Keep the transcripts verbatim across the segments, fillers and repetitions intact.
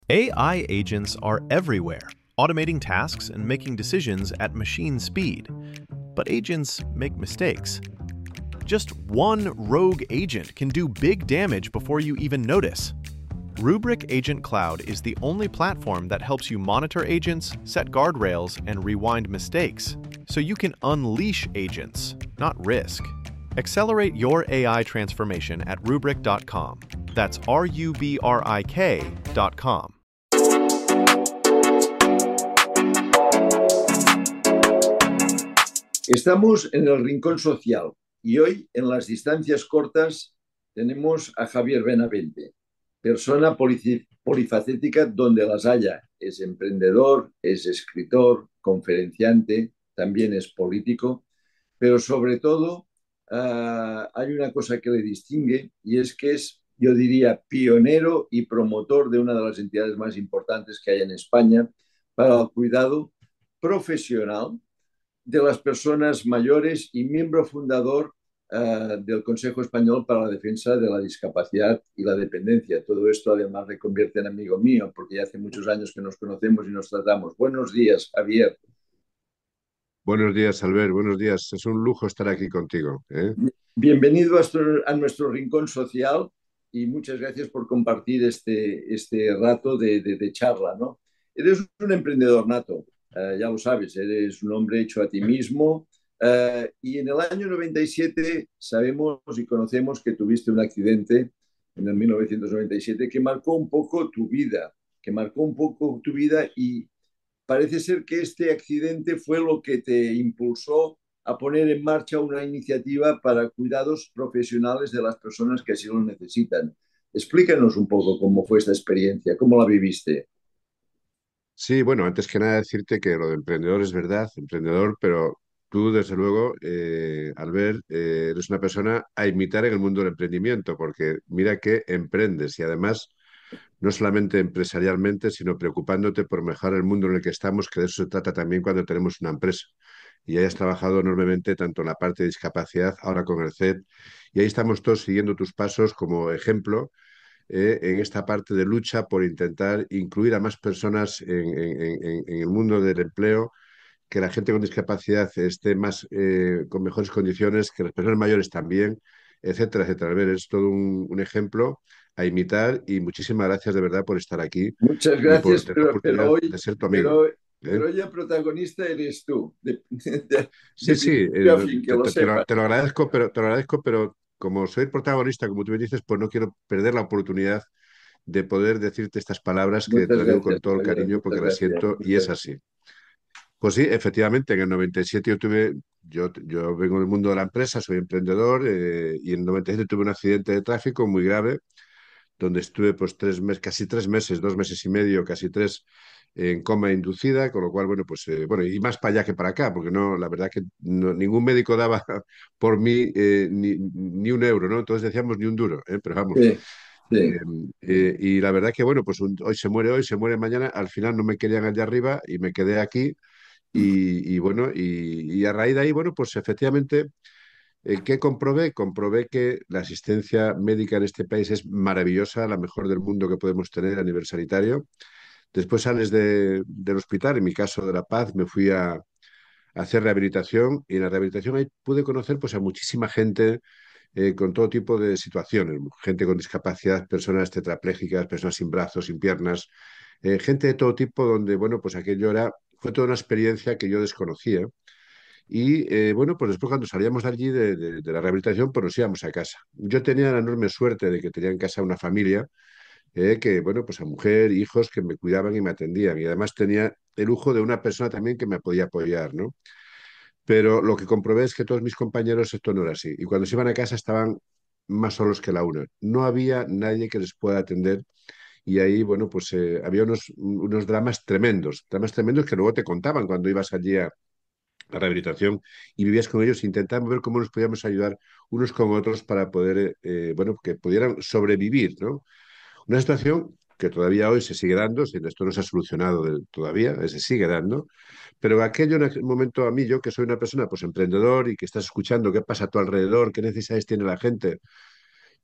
A I agents are everywhere, automating tasks and making decisions at machine speed. But agents make mistakes. Just one rogue agent can do big damage before you even notice. Rubrik Agent Cloud is the only platform that helps you monitor agents, set guardrails, and rewind mistakes, so you can unleash agents, not risk. Accelerate your A I transformation at rubrik dot com. That's R U B R I K dot com. Estamos en el Rincón Social y hoy, en las distancias cortas, tenemos a Javier Benavente, persona polifacética donde las haya. Es emprendedor, es escritor, conferenciante, también es político, pero sobre todo uh, hay una cosa que le distingue y es que es, yo diría, pionero y promotor de una de las entidades más importantes que hay en España para el cuidado profesional de las personas mayores y miembro fundador uh, del Consejo Español para la Defensa de la Discapacidad y la Dependencia. Todo esto además le convierte en amigo mío porque ya hace muchos años que nos conocemos y nos tratamos. Buenos días, Javier. Buenos días, Albert. Buenos días. Es un lujo estar aquí contigo, ¿eh? Bienvenido a, esto, a nuestro Rincón Social y muchas gracias por compartir este, este rato de, de, de charla, ¿no? Eres un emprendedor nato. Uh, ya lo sabes, eres un hombre hecho a ti mismo uh, y en el año noventa y siete sabemos y conocemos que tuviste un accidente en el mil novecientos noventa y siete que marcó un poco tu vida, que marcó un poco tu vida y parece ser que este accidente fue lo que te impulsó a poner en marcha una iniciativa para cuidados profesionales de las personas que así lo necesitan. Explícanos un poco cómo fue esta experiencia, cómo la viviste. Sí, bueno, antes que nada decirte que lo de emprendedor es verdad, emprendedor, pero tú, desde luego, eh, Albert, eh, eres una persona a imitar en el mundo del emprendimiento, porque mira que emprendes y además no solamente empresarialmente, sino preocupándote por mejorar el mundo en el que estamos, que de eso se trata también cuando tenemos una empresa. Y hayas trabajado enormemente tanto en la parte de discapacidad, ahora con el C E D, y ahí estamos todos siguiendo tus pasos como ejemplo eh, en esta parte de lucha por intentar incluir a más personas en, en- en- en el mundo del empleo, que la gente con discapacidad esté más, eh, con mejores condiciones, que las personas mayores también, etcétera, etcétera. A ver, es todo un, un ejemplo a imitar y muchísimas gracias de verdad por estar aquí Muchas y por gracias, tener la pero, pero oportunidad hoy, de ser tu amigo. pero, ¿Eh? pero hoy el protagonista eres tú, de, de, Sí, de sí, principio a eh, fin, que te, lo te- te lo, sepas. te lo agradezco, pero te lo agradezco, pero como soy el protagonista, como tú me dices, pues no quiero perder la oportunidad de poder decirte estas palabras que te Muchas las digo gracias, con todo el Javier, cariño muchas porque las gracias, siento y muchas es gracias. así. Pues sí, efectivamente, en el noventa y siete yo tuve, yo, yo vengo del mundo de la empresa, soy emprendedor eh, y en el noventa y siete tuve un accidente de tráfico muy grave donde estuve pues tres meses, casi tres meses, dos meses y medio, casi tres, en coma inducida, con lo cual, bueno, pues, eh, bueno, y más para allá que para acá, porque no, la verdad que no- ningún médico daba por mí eh, ni, ni un euro, ¿no? Entonces decíamos ni un duro, ¿eh? Pero vamos. Sí, eh, sí. eh, y la verdad que, bueno, pues un- hoy se muere hoy, se muere mañana, al final no me querían allá arriba y me quedé aquí. Y, y bueno, y, y a raíz de ahí, bueno, pues efectivamente eh, ¿qué comprobé? Comprobé que la asistencia médica en este país es maravillosa, la mejor del mundo que podemos tener a nivel sanitario. Después sales de- del hospital, en mi caso de La Paz, me fui a, a hacer rehabilitación y en la rehabilitación ahí pude conocer pues, a muchísima gente eh, con todo tipo de situaciones, gente con discapacidad, personas tetraplégicas, personas sin brazos, sin piernas, eh, gente de todo tipo donde, bueno, pues aquello era, fue toda una experiencia que yo desconocía. Y eh, bueno, pues después cuando salíamos de allí de, de- de la rehabilitación, pues nos íbamos a casa. Yo tenía la enorme suerte de que tenía en casa una familia eh, que, bueno, pues a mujer, hijos que me cuidaban y me atendían. Y además tenía el lujo de una persona también que me podía apoyar, ¿no? Pero lo que comprobé es que todos mis compañeros esto no era así. Y cuando se iban a casa estaban más solos que la una. No había nadie que les pueda atender. Y ahí, bueno, pues eh, había unos, unos dramas tremendos, dramas tremendos que luego te contaban cuando ibas allí a la rehabilitación y vivías con ellos, intentando ver cómo nos podíamos ayudar unos con otros para poder, eh, bueno, que pudieran sobrevivir, ¿no? Una situación que todavía hoy se sigue dando, si esto no se ha solucionado del- todavía, eh, se sigue dando, pero aquello en aquel momento a mí, yo que soy una persona pues emprendedor y que estás escuchando qué pasa a tu alrededor, qué necesidades tiene la gente,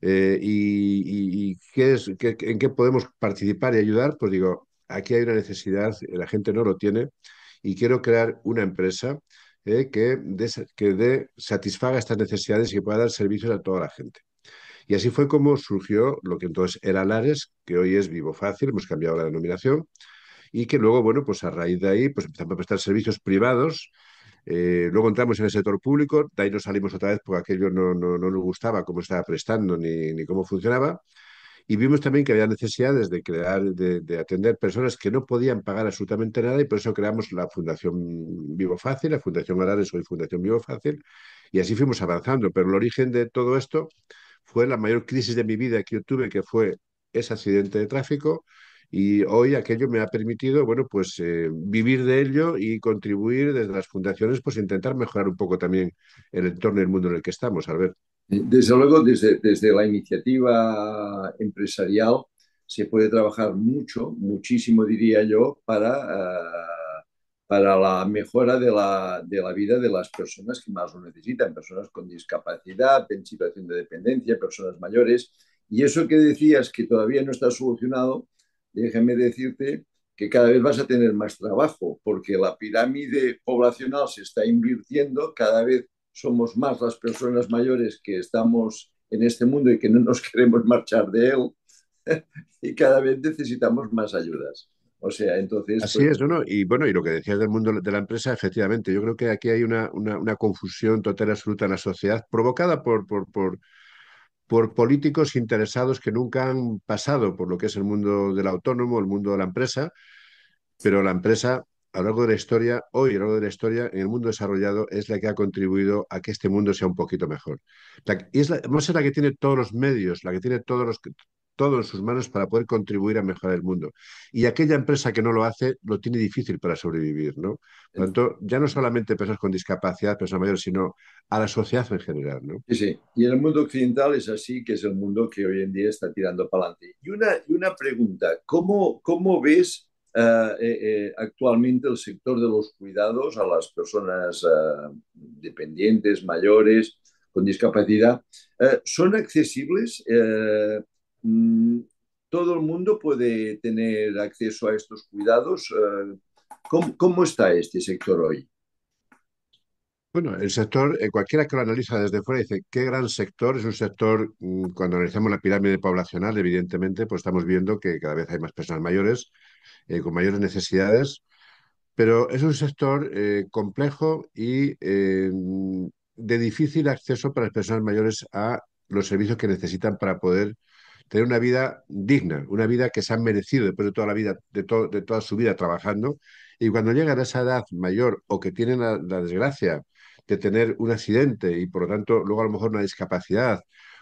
Eh, y, y- y qué es, qué- en qué podemos participar y ayudar, pues digo, aquí hay una necesidad, la gente no lo tiene, y quiero crear una empresa eh, que, dé- que dé- satisfaga estas necesidades y que pueda dar servicios a toda la gente. Y así fue como surgió lo que entonces era Lares, que hoy es Vivo Fácil, hemos cambiado la denominación, y que luego, bueno, pues a raíz de ahí, pues empezamos a prestar servicios privados. Eh, luego entramos en el sector público, de ahí nos salimos otra vez porque aquello no, no, no nos gustaba cómo estaba prestando ni, ni cómo funcionaba. Y vimos también que había necesidades de crear, de, de atender personas que no podían pagar absolutamente nada, y por eso creamos la Fundación Vivo Fácil, la Fundación Arares, hoy Fundación Vivo Fácil, y así fuimos avanzando. Pero el origen de todo esto fue la mayor crisis de mi vida que yo tuve, que fue ese accidente de tráfico, y hoy aquello me ha permitido, bueno, pues eh, vivir de ello y contribuir desde las fundaciones, pues intentar mejorar un poco también el entorno y el mundo en el que estamos, Albert. Desde luego, desde, desde la iniciativa empresarial se puede trabajar mucho, muchísimo diría yo, para, uh, para la mejora de la, de la vida de las personas que más lo necesitan, personas con discapacidad, en situación de dependencia, personas mayores. Y eso que decías que todavía no está solucionado, déjame decirte que cada vez vas a tener más trabajo, porque la pirámide poblacional se está invirtiendo, cada vez somos más las personas mayores que estamos en este mundo y que no nos queremos marchar de él, y cada vez necesitamos más ayudas. O sea, entonces, Así pues es, ¿no? ¿no? Y bueno, y lo que decías del mundo de la empresa, efectivamente, yo creo que aquí hay una, una, una confusión total y absoluta en la sociedad, provocada por, por, por, por políticos interesados que nunca han pasado por lo que es el mundo del autónomo, el mundo de la empresa, pero la empresa, a lo largo de la historia, hoy a lo largo de la historia, en el mundo desarrollado, es la que ha contribuido a que este mundo sea un poquito mejor. La, y es la, además es la que tiene todos los medios, la que tiene todos los, todo en sus manos para poder contribuir a mejorar el mundo. Y aquella empresa que no lo hace, lo tiene difícil para sobrevivir, ¿no? Por lo tanto, ya no solamente personas con discapacidad, personas mayores, sino a la sociedad en general, ¿no? sí, sí. Y el mundo occidental es así, que es el mundo que hoy en día está tirando para adelante. Y una, y una pregunta, ¿cómo, cómo ves uh, eh, eh, actualmente el sector de los cuidados a las personas uh, dependientes, mayores, con discapacidad? Uh, ¿Son accesibles? Uh, mm, ¿Todo el mundo puede tener acceso a estos cuidados? Uh, ¿cómo, ¿Cómo está este sector hoy? Bueno, el sector, eh, cualquiera que lo analiza desde fuera dice, qué gran sector, es un sector, mm, cuando analizamos la pirámide poblacional, evidentemente, pues estamos viendo que cada vez hay más personas mayores, eh, con mayores necesidades, pero es un sector eh, complejo y eh, de difícil acceso para las personas mayores a los servicios que necesitan para poder tener una vida digna, una vida que se han merecido después de toda la vida, de, to- de toda su vida trabajando. Y cuando llegan a esa edad mayor o que tienen la, la desgracia de tener un accidente y por lo tanto luego a lo mejor una discapacidad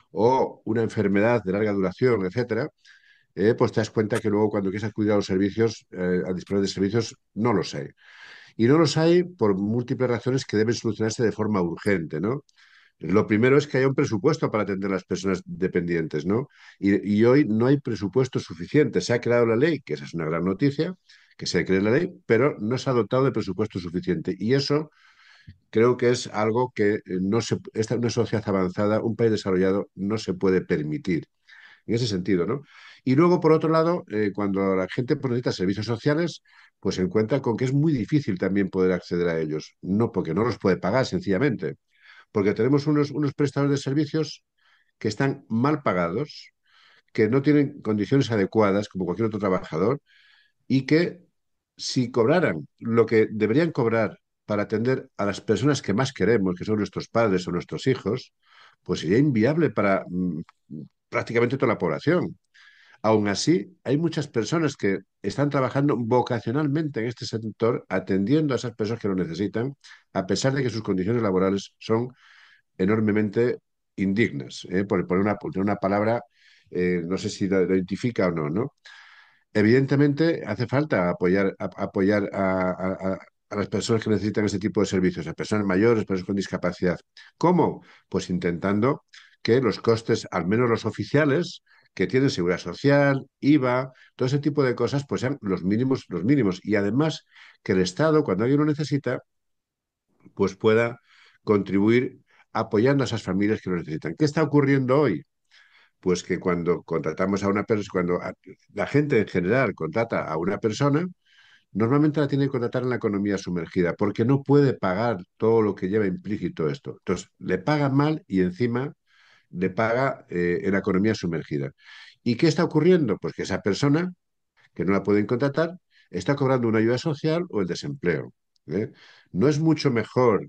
o una enfermedad de larga duración, etcétera, eh, pues te das cuenta que luego cuando quieres acudir a los servicios, eh, a disponer de servicios, no los hay. Y no los hay por múltiples razones que deben solucionarse de forma urgente, ¿no? Lo primero es que haya un presupuesto para atender a las personas dependientes, ¿no? Y, y hoy no hay presupuesto suficiente. Se ha creado la ley, que esa es una gran noticia, que se cree la ley, pero no se ha dotado de presupuesto suficiente. Y eso creo que es algo que eh, no se, esta, una sociedad avanzada, un país desarrollado, no se puede permitir. En ese sentido, ¿no? Y luego, por otro lado, eh, cuando la gente pues, necesita servicios sociales, pues se encuentra con que es muy difícil también poder acceder a ellos. No porque no los puede pagar, sencillamente porque tenemos unos, unos prestadores de servicios que están mal pagados, que no tienen condiciones adecuadas como cualquier otro trabajador y que si cobraran lo que deberían cobrar para atender a las personas que más queremos, que son nuestros padres o nuestros hijos, pues sería inviable para mm, prácticamente toda la población. Aún así, hay muchas personas que están trabajando vocacionalmente en este sector, atendiendo a esas personas que lo necesitan, a pesar de que sus condiciones laborales son enormemente indignas, ¿eh? Por poner una, por una palabra, eh, no sé si lo, lo identifica o no, ¿no? Evidentemente hace falta apoyar, a, apoyar a, a, a, las personas que necesitan ese tipo de servicios, a personas mayores, personas con discapacidad. ¿Cómo? Pues intentando que los costes, al menos los oficiales, que tienen seguridad social, IVA, todo ese tipo de cosas, pues sean los mínimos, los mínimos. Y además que el Estado, cuando alguien lo necesita, pues pueda contribuir apoyando a esas familias que lo necesitan. ¿Qué está ocurriendo hoy? pues que cuando contratamos a una persona, cuando a- la gente en general contrata a una persona, normalmente la tiene que contratar en la economía sumergida, porque no puede pagar todo lo que lleva implícito esto. Entonces, le paga mal y encima le paga eh, en la economía sumergida. ¿Y qué está ocurriendo? Pues que esa persona, que no la pueden contratar, está cobrando una ayuda social o el desempleo. ¿Eh? ¿No es mucho mejor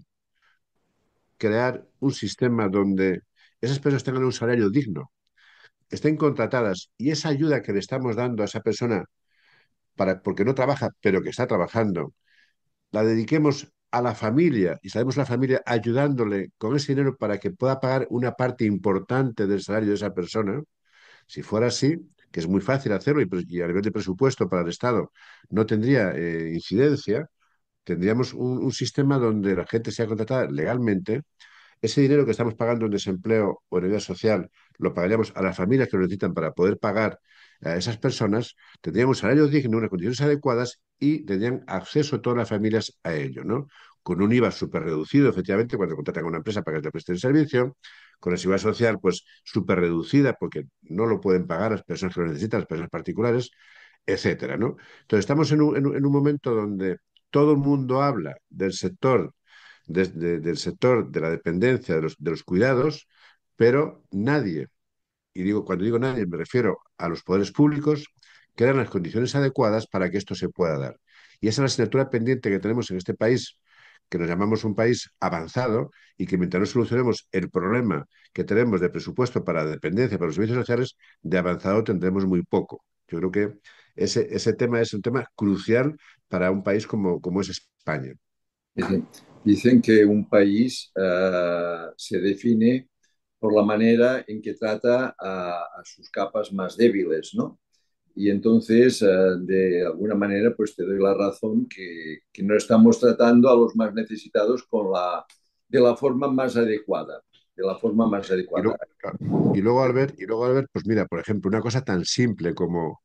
crear un sistema donde esas personas tengan un salario digno, estén contratadas y esa ayuda que le estamos dando a esa persona para, porque no trabaja, pero que está trabajando, la dediquemos a la familia y sabemos la familia ayudándole con ese dinero para que pueda pagar una parte importante del salario de esa persona? Si fuera así, que es muy fácil hacerlo y, pre- y a nivel de presupuesto para el Estado no tendría eh, incidencia, tendríamos un, un sistema donde la gente sea contratada legalmente. Ese dinero que estamos pagando en desempleo o en ayuda social lo pagaríamos a las familias que lo necesitan para poder pagar a esas personas, tendríamos salario digno, unas condiciones adecuadas y tendrían acceso todas las familias a ello, ¿no? Con un IVA súper reducido, efectivamente, cuando contratan a una empresa para que te preste el servicio, con la seguridad social, pues súper reducida, porque no lo pueden pagar las personas que lo necesitan, las personas particulares, etcétera, ¿no? Entonces, estamos en un, en un en un momento donde todo el mundo habla del sector desde del sector de la dependencia, de los, de los cuidados, pero nadie, y digo, cuando digo nadie, me refiero a los poderes públicos, crean las condiciones adecuadas para que esto se pueda dar. Y esa es la asignatura pendiente que tenemos en este país, que nos llamamos un país avanzado, y que mientras no solucionemos el problema que tenemos de presupuesto para la dependencia, para los servicios sociales, de avanzado tendremos muy poco. Yo creo que ese, ese tema es un tema crucial para un país como, como es España. Dicen, dicen que un país eh, se define por la manera en que trata a, a sus capas más débiles, ¿no? Y entonces, eh, de alguna manera, pues te doy la razón que, que no estamos tratando a los más necesitados con la, de la forma más adecuada, de la forma más Y adecuada. luego, y luego Albert, y luego Albert, pues mira, por ejemplo, una cosa tan simple como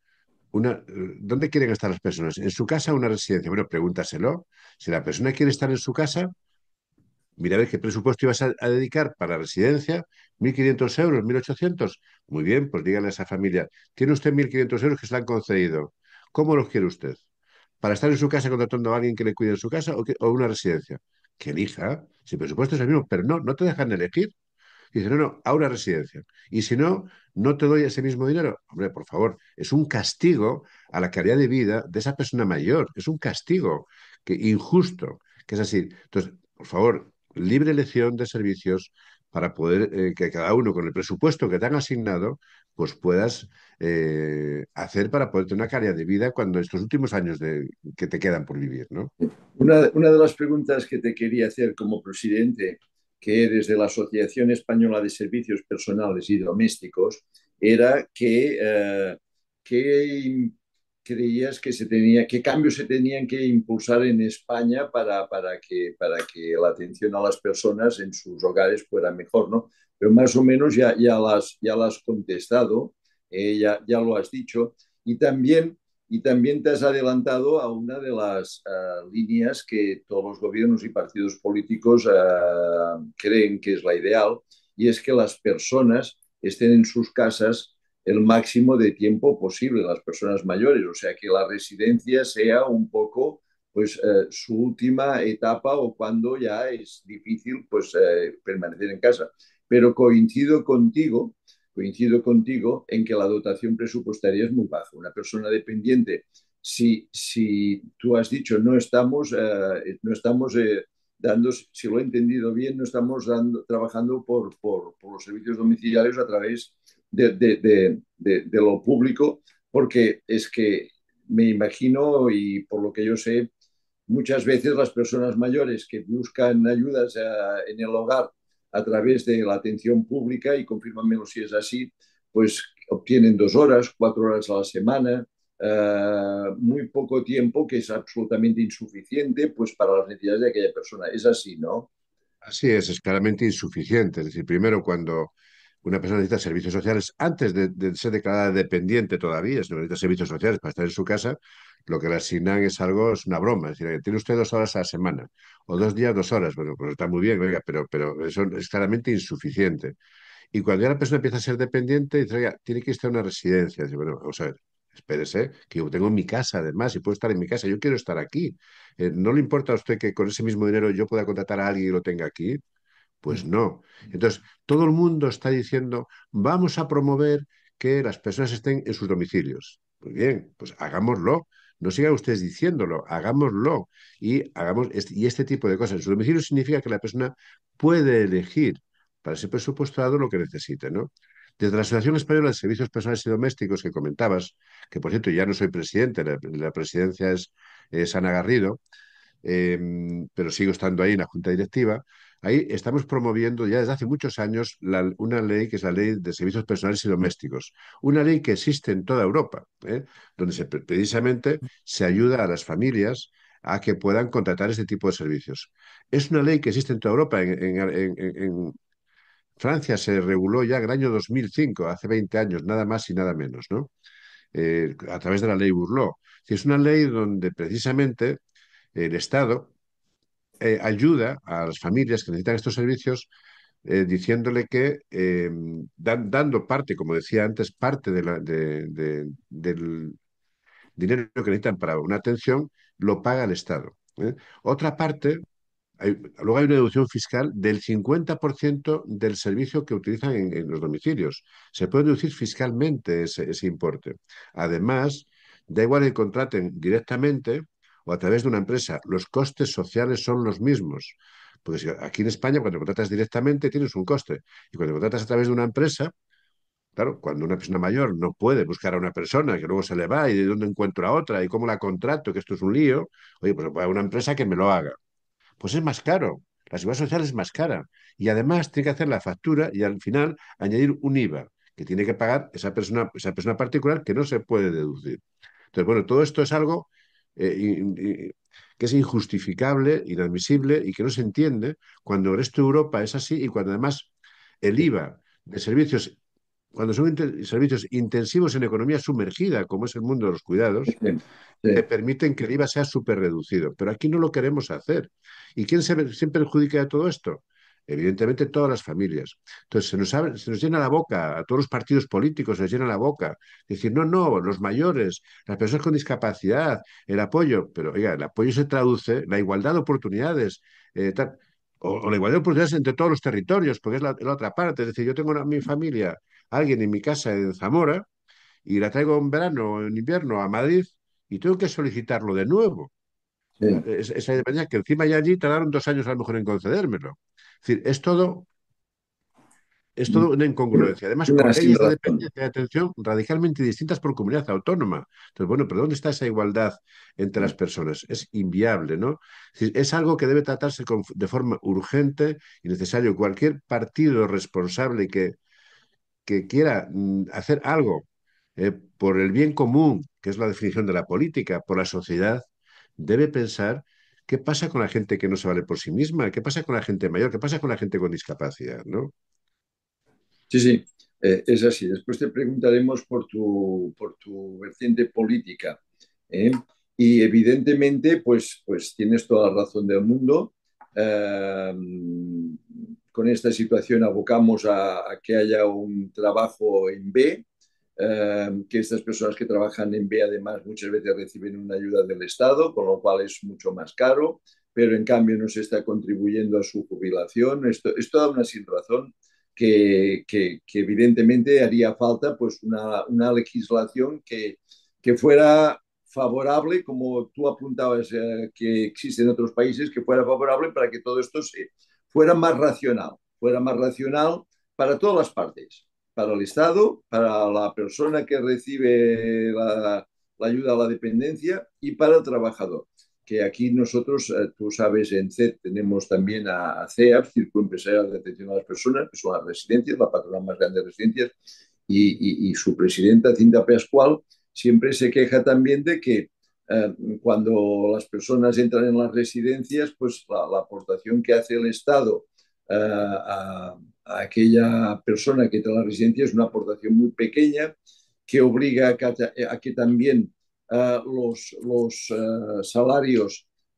una, ¿dónde quieren estar las personas? ¿En su casa o una residencia? Bueno, pregúntaselo. Si la persona quiere estar en su casa, mira a ver qué presupuesto ibas a, a dedicar para residencia, mil quinientos euros, mil ochocientos. Muy bien, pues dígale a esa familia, tiene usted mil quinientos euros que se le han concedido. ¿Cómo los quiere usted? ¿Para estar en su casa contratando a alguien que le cuide en su casa o, que- o una residencia? Que elija, si el presupuesto es el mismo, pero no, no te dejan elegir. Y dice, no, no, a una residencia. Y si no, no te doy ese mismo dinero. Hombre, por favor, es un castigo a la calidad de vida de esa persona mayor. Es un castigo que, injusto, que es así. Entonces, por favor, libre elección de servicios para poder eh, que cada uno con el presupuesto que te han asignado, pues puedas eh, hacer para poder tener una calidad de vida cuando estos últimos años de, que te quedan por vivir, ¿no? Una, una de las preguntas que te quería hacer como presidente, que eres de la Asociación Española de Servicios Personales y Domésticos, era que, eh, qué creías que se tenía, qué cambios se tenían que impulsar en España para, para, que, para que la atención a las personas en sus hogares fuera mejor, ¿no? Pero más o menos ya, ya, las, ya las has contestado, eh, ya, ya lo has dicho. Y también y también te has adelantado a una de las uh, líneas que todos los gobiernos y partidos políticos uh, creen que es la ideal, y es que las personas estén en sus casas el máximo de tiempo posible, las personas mayores, o sea, que la residencia sea un poco pues uh, su última etapa o cuando ya es difícil pues uh, permanecer en casa. Pero coincido contigo coincido contigo en que la dotación presupuestaria es muy baja. Una persona dependiente, si, si tú has dicho no estamos, eh, no estamos eh, dando, si lo he entendido bien, no estamos dando, trabajando por, por, por los servicios domiciliarios a través de, de, de, de, de lo público, porque es que me imagino y por lo que yo sé, muchas veces las personas mayores que buscan ayudas uh, en el hogar a través de la atención pública, y confírmamelo si es así, pues obtienen dos horas, cuatro horas a la semana, uh, muy poco tiempo, que es absolutamente insuficiente pues para las necesidades de aquella persona. Es así, ¿no? Así es, es claramente insuficiente. Es decir, primero, cuando una persona necesita servicios sociales, antes de, de ser declarada dependiente todavía, si no necesita servicios sociales para estar en su casa, lo que le asignan es algo, es una broma. Es decir, tiene usted dos horas a la semana, o dos días, dos horas. Bueno, pues está muy bien, oiga, pero, pero eso es claramente insuficiente. Y cuando ya la persona empieza a ser dependiente, dice, oiga, tiene que estar en una residencia. Dice, bueno, vamos a ver, espérese, que yo tengo mi casa además y puedo estar en mi casa, yo quiero estar aquí. Eh, ¿no le importa a usted que con ese mismo dinero yo pueda contratar a alguien y lo tenga aquí? Pues no. Entonces, todo el mundo está diciendo, vamos a promover que las personas estén en sus domicilios. Pues bien, pues hagámoslo. No sigan ustedes diciéndolo, hagámoslo. Y hagamos este, y este tipo de cosas. En su domicilio significa que la persona puede elegir para ese presupuestado lo que necesite, ¿no? Desde la Asociación Española de Servicios Personales y Domésticos que comentabas, que por cierto ya no soy presidente, la, la presidencia es, es Ana Garrido, eh, pero sigo estando ahí en la junta directiva. Ahí estamos promoviendo ya desde hace muchos años la- una ley que es la Ley de Servicios Personales y Domésticos, una ley que existe en toda Europa, ¿eh? Donde se, precisamente se ayuda a las familias a que puedan contratar este tipo de servicios. Es una ley que existe en toda Europa. En, en- en- en- en Francia se reguló ya en el año dos mil cinco, hace veinte años, nada más y nada menos, ¿no? Eh, a través de la ley Burló. Es una ley donde precisamente el Estado eh, ayuda a las familias que necesitan estos servicios eh, diciéndole que eh, dan- dando parte, como decía antes, parte de la- de- de- del dinero que necesitan para una atención, lo paga el Estado. ¿Eh? Otra parte, hay- luego hay una deducción fiscal del cincuenta por ciento del servicio que utilizan en, en los domicilios. Se puede deducir fiscalmente ese, ese importe. Además, da igual que contraten directamente o a través de una empresa, los costes sociales son los mismos. Porque si- aquí en España, cuando contratas directamente, tienes un coste. Y cuando contratas a través de una empresa, claro, cuando una persona mayor no puede buscar a una persona que luego se le va y de dónde encuentro a otra y cómo la contrato, que esto es un lío, oye, pues voy a una empresa que me lo haga. Pues es más caro. La seguridad social es más cara. Y además tiene que hacer la factura y al final añadir un IVA que tiene que pagar esa persona, esa persona particular que no se puede deducir. Entonces, bueno, todo esto es algo eh, in- in- que es injustificable, inadmisible y que no se entiende cuando el resto de Europa es así y cuando además el IVA de servicios, cuando son inter- servicios intensivos en economía sumergida, como es el mundo de los cuidados, Sí, te sí, permiten que el IVA sea súper reducido. Pero aquí no lo queremos hacer. ¿Y quién se, se perjudica de todo esto? Evidentemente todas las familias. Entonces se nos, abre- se nos llena la boca, a todos los partidos políticos se les llena la boca. Decir, no, no, los mayores, las personas con discapacidad, el apoyo. Pero oiga, el apoyo se traduce, la igualdad de oportunidades, eh, tal, o, o la igualdad de oportunidades entre todos los territorios, porque es la, la otra parte. Es decir, yo tengo una- mi familia, alguien en mi casa en Zamora, y la traigo en verano o en invierno a Madrid y tengo que solicitarlo de nuevo. sí. Es- Esa independencia que encima ya allí tardaron dos años a lo mejor en concedérmelo. Es decir, es todo, es todo una incongruencia. Además, Una con sin leyes de razón. dependencia de atención radicalmente distintas por comunidad autónoma. Entonces, bueno, pero ¿dónde está esa igualdad entre las personas? Es inviable, ¿no? Es decir, es algo que debe tratarse con- de forma urgente y necesario. Cualquier partido responsable que que quiera mm, hacer algo eh, por el bien común, que es la definición de la política, por la sociedad, debe pensar qué pasa con la gente que no se vale por sí misma, qué pasa con la gente mayor, qué pasa con la gente con discapacidad, ¿no? Sí, sí, eh, es así. Después te preguntaremos por tu, por tu vertiente política. ¿Eh? Y evidentemente, pues, pues tienes toda la razón del mundo. Eh, con esta situación abocamos a, a que haya un trabajo en B, eh, que estas personas que trabajan en B además muchas veces reciben una ayuda del Estado, con lo cual es mucho más caro, pero en cambio no se está contribuyendo a su jubilación. Esto es toda una sin razón que, que, que evidentemente haría falta pues una, una legislación que, que fuera favorable, como tú apuntabas eh, que existe en otros países, que fuera favorable para que todo esto se, fuera más racional, fuera más racional para todas las partes, para el Estado, para la persona que recibe la, la ayuda a la dependencia y para el trabajador. Que aquí nosotros, eh, tú sabes, en C E T tenemos también a, a C E A P, Círculo Empresarial de Atención a las Personas, que son las residencias, la patronal más grande de residencias, y, y, y su presidenta, Cinta Pascual, siempre se queja también de que eh, cuando las personas entran en las residencias, pues la, la aportación que hace el Estado eh, a, a, aquella persona que entra en la residencia es una aportación muy pequeña que obliga a que, a que también uh, los, los uh, salarios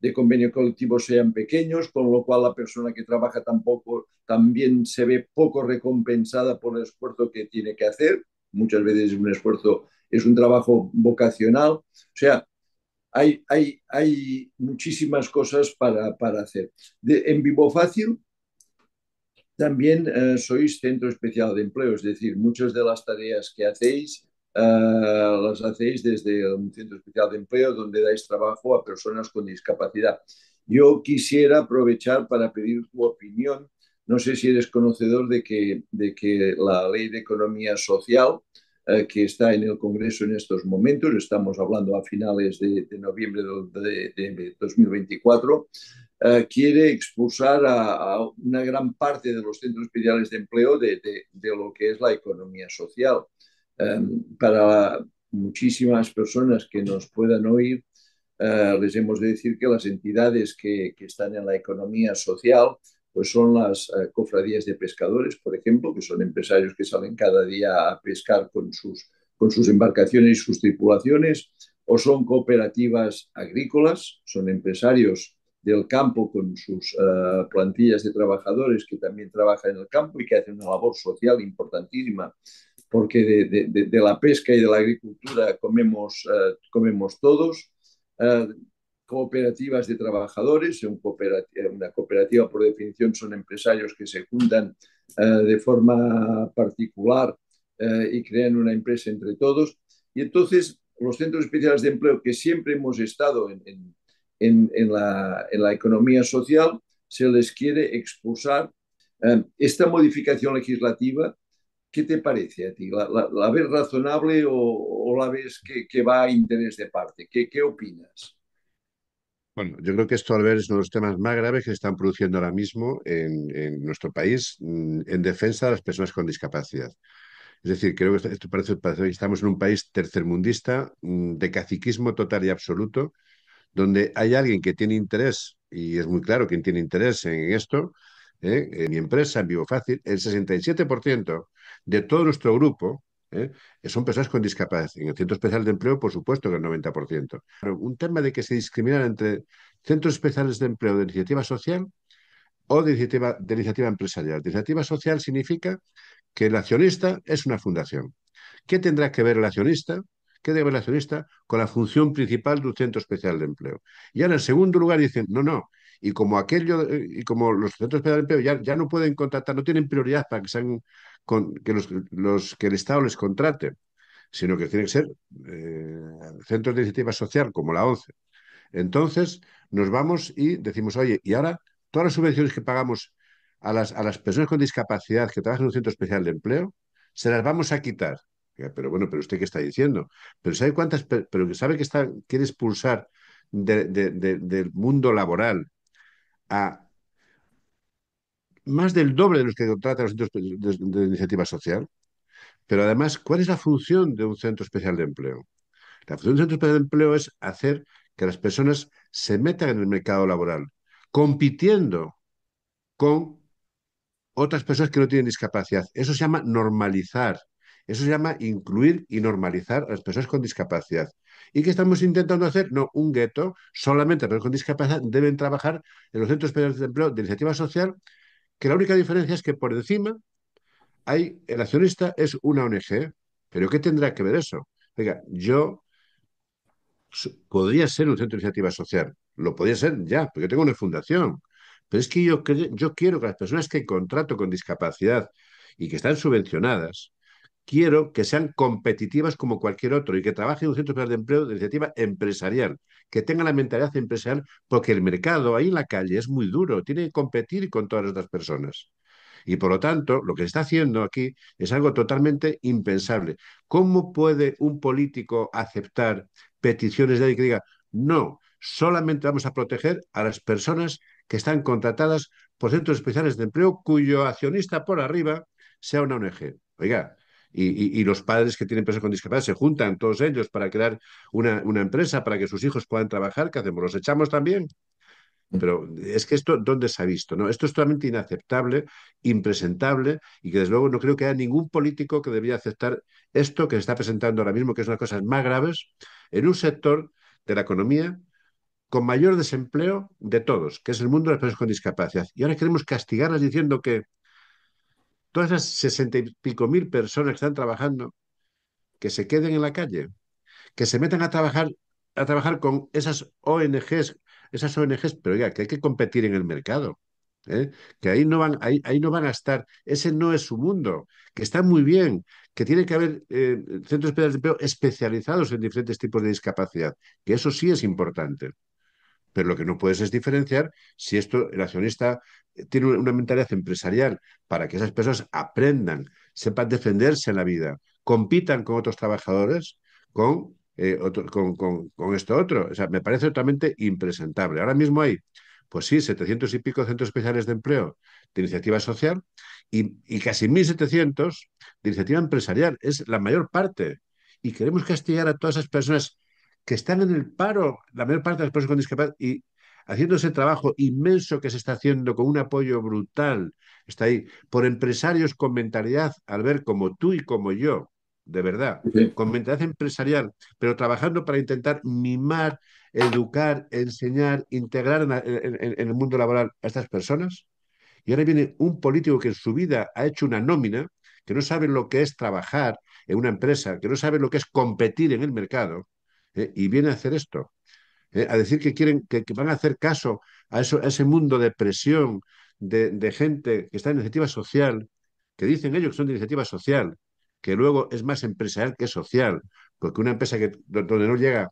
de convenio colectivo sean pequeños, con lo cual la persona que trabaja tampoco también se ve poco recompensada por el esfuerzo que tiene que hacer. Muchas veces es un esfuerzo, es un trabajo vocacional. O sea, hay, hay, hay muchísimas cosas para, para hacer. De, en Vivo Fácil también eh, sois centro especial de empleo, es decir, muchas de las tareas que hacéis eh, las hacéis desde un centro especial de empleo donde dais trabajo a personas con discapacidad. Yo quisiera aprovechar para pedir tu opinión. No sé si eres conocedor de que, de que la Ley de Economía Social, eh, que está en el Congreso en estos momentos, estamos hablando a finales de, de noviembre de, de dos mil veinticuatro, Uh, quiere expulsar a, a, una gran parte de los centros especiales de empleo de, de, de lo que es la economía social. Um, para muchísimas personas que nos puedan oír, uh, les hemos de decir que las entidades que, que están en la economía social pues son las uh, cofradías de pescadores, por ejemplo, que son empresarios que salen cada día a pescar con sus, con sus embarcaciones y sus tripulaciones, o son cooperativas agrícolas, son empresarios del campo con sus uh, plantillas de trabajadores que también trabajan en el campo y que hacen una labor social importantísima, porque de, de, de, de la pesca y de la agricultura comemos, uh, comemos todos. Uh, cooperativas de trabajadores, un cooperativa, una cooperativa por definición son empresarios que se juntan uh, de forma particular uh, y crean una empresa entre todos. Y entonces los centros especiales de empleo que siempre hemos estado en, en En, en, la, en, la, economía social, se les quiere expulsar. Eh, esta modificación legislativa, ¿qué te parece a ti? ¿La, la, la ves razonable o, o la ves que, que, va a interés de parte? ¿Qué, qué opinas? Bueno, yo creo que esto, Albert, es uno de los temas más graves que se están produciendo ahora mismo en, en nuestro país en defensa de las personas con discapacidad. Es decir, creo que esto parece, parece que estamos en un país tercermundista, de caciquismo total y absoluto, donde hay alguien que tiene interés, y es muy claro quién tiene interés en esto, ¿eh? En mi empresa, en Vivo Fácil, el sesenta y siete por ciento de todo nuestro grupo ¿eh? son personas con discapacidad. En el Centro Especial de Empleo, por supuesto que el noventa por ciento. Pero un tema de que se discriminan entre centros especiales de empleo de iniciativa social o de iniciativa, de iniciativa empresarial. De iniciativa social significa que el accionista es una fundación. ¿Qué tendrá que ver el accionista? ¿Qué debe el accionista con la función principal de un centro especial de empleo? Y ahora, en segundo lugar, dicen, no, no, y como aquello, y como los centros especiales de empleo ya, ya no pueden contratar, no tienen prioridad para que sean con, que, los, los, que el Estado les contrate, sino que tienen que ser eh, centros de iniciativa social, como la ONCE. Entonces, nos vamos y decimos, oye, y ahora todas las subvenciones que pagamos a las, a las personas con discapacidad que trabajan en un centro especial de empleo, se las vamos a quitar. Pero bueno, pero usted qué está diciendo. Pero sabe cuántas, pero sabe que está, quiere expulsar de, de, de, del mundo laboral a más del doble de los que contratan los centros de, de, de iniciativa social. Pero además, ¿cuál es la función de un centro especial de empleo? La función de un centro especial de empleo es hacer que las personas se metan en el mercado laboral, compitiendo con otras personas que no tienen discapacidad. Eso se llama normalizar. Eso se llama incluir y normalizar a las personas con discapacidad. ¿Y qué estamos intentando hacer? No, un gueto. Solamente las personas con discapacidad deben trabajar en los centros especiales de empleo de iniciativa social, que la única diferencia es que por encima hay, el accionista es una O N G. ¿Pero qué tendrá que ver eso? Oiga, yo podría ser un centro de iniciativa social. Lo podría ser ya, porque tengo una fundación. Pero es que yo, yo quiero que las personas que contrato con discapacidad y que están subvencionadas, quiero que sean competitivas como cualquier otro y que trabajen en un centro de empleo de iniciativa empresarial, que tengan la mentalidad empresarial, porque el mercado ahí en la calle es muy duro, tiene que competir con todas estas personas. Y por lo tanto, lo que se está haciendo aquí es algo totalmente impensable. ¿Cómo puede un político aceptar peticiones de alguien que diga, no, solamente vamos a proteger a las personas que están contratadas por centros especiales de empleo cuyo accionista por arriba sea una O N G? Oiga, y, y, y, los padres que tienen personas con discapacidad se juntan todos ellos para crear una, una empresa para que sus hijos puedan trabajar. ¿Qué hacemos? ¿Los echamos también? Pero es que esto, ¿dónde se ha visto? ¿No? Esto es totalmente inaceptable, impresentable, y que desde luego no creo que haya ningún político que debería aceptar esto que se está presentando ahora mismo, que es una de las cosas más graves en un sector de la economía con mayor desempleo de todos, que es el mundo de las personas con discapacidad. Y ahora queremos castigarlas diciendo que todas esas sesenta y pico mil personas que están trabajando, que se queden en la calle, que se metan a trabajar, a trabajar con esas O N Ges, esas O N Ges, pero oiga, que hay que competir en el mercado. ¿Eh? Que ahí no van, ahí, ahí no van a estar, ese no es su mundo, que está muy bien, que tiene que haber eh, centros especiales de empleo especializados en diferentes tipos de discapacidad, que eso sí es importante. Pero lo que no puedes es diferenciar si esto, el accionista eh, tiene una mentalidad empresarial para que esas personas aprendan, sepan defenderse en la vida, compitan con otros trabajadores, con, eh, otro- con, con, con esto otro. O sea, me parece totalmente impresentable. Ahora mismo hay, pues sí, setecientos y pico centros especiales de empleo de iniciativa social y, y casi mil setecientos de iniciativa empresarial. Es la mayor parte. Y queremos castigar a todas esas personas que están en el paro, la mayor parte de las personas con discapacidad, y haciendo ese trabajo inmenso que se está haciendo con un apoyo brutal, está ahí, por empresarios con mentalidad, al ver como tú y como yo, de verdad, Sí. con mentalidad empresarial, pero trabajando para intentar mimar, educar, enseñar, integrar en, en- en- en el mundo laboral a estas personas. Y ahora viene un político que en su vida ha hecho una nómina, que no sabe lo que es trabajar en una empresa, que no sabe lo que es competir en el mercado, ¿eh? Y viene a hacer esto, ¿eh? A decir que quieren, que, que van a hacer caso a, eso, a ese mundo de presión de, de gente que está en iniciativa social, que dicen ellos que son de iniciativa social, que luego es más empresarial que social, porque una empresa que, donde no llega,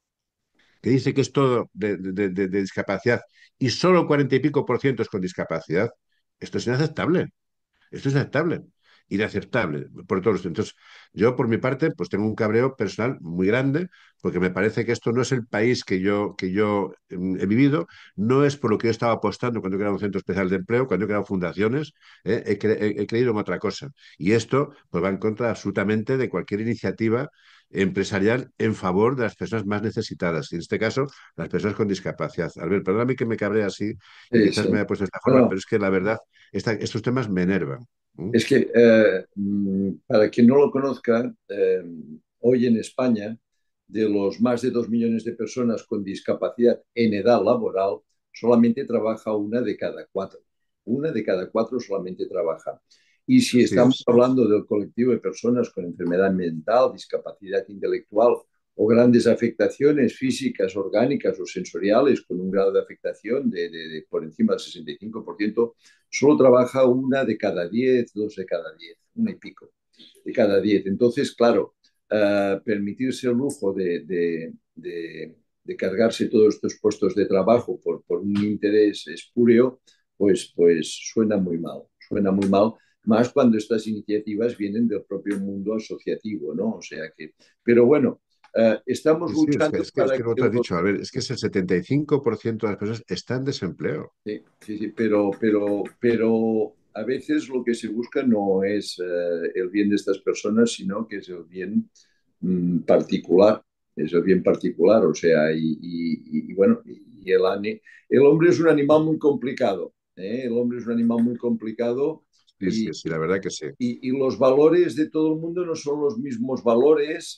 que dice que es todo de, de, de, de discapacidad y solo cuarenta y pico por ciento es con discapacidad, esto es inaceptable. Esto es aceptable, inaceptable por todos. Entonces, yo por mi parte, pues tengo un cabreo personal muy grande, porque me parece que esto no es el país que yo, que yo mm, he vivido, no es por lo que yo estaba apostando cuando he creado un centro especial de empleo, cuando he creado fundaciones, eh, he, cre he, he, creído en otra cosa. Y esto pues, va en contra absolutamente de cualquier iniciativa empresarial en favor de las personas más necesitadas, y en este caso, las personas con discapacidad. Albert, perdóname que me cabree así y Sí, quizás me sí. haya puesto de esta forma, Bueno, pero es que la verdad, esta, estos temas me enervan. ¿Mm? es que eh, mm, para quien no lo conozca, eh, hoy en España, de los más de dos millones de personas con discapacidad en edad laboral, solamente trabaja una de cada cuatro. Una de cada cuatro solamente trabaja. Y si Así estamos es. hablando del colectivo de personas con enfermedad mental, discapacidad intelectual o grandes afectaciones físicas, orgánicas o sensoriales con un grado de afectación de, de, de por encima del sesenta y cinco por ciento, solo trabaja una de cada diez, dos de cada diez, una y pico de cada diez. Entonces, claro, uh, permitirse el lujo de, de, de, de, cargarse todos estos puestos de trabajo por, por un interés espúreo, pues, pues suena muy mal, suena muy mal, más cuando estas iniciativas vienen del propio mundo asociativo, ¿no? O sea que, pero bueno, uh, estamos Sí, sí, es que, luchando es que, es para que que como te has los... dicho, a ver, es que es el setenta y cinco por ciento de las personas están en desempleo. Sí, sí, sí, pero, pero, pero a veces lo que se busca no es eh, el bien de estas personas, sino que es el bien mm, particular, es el bien particular, o sea, y, y- y, bueno, y el, ani- el hombre es un animal muy complicado, ¿eh? El hombre es un animal muy complicado Sí, sí, sí, la verdad que sí. y, y los valores de todo el mundo no son los mismos valores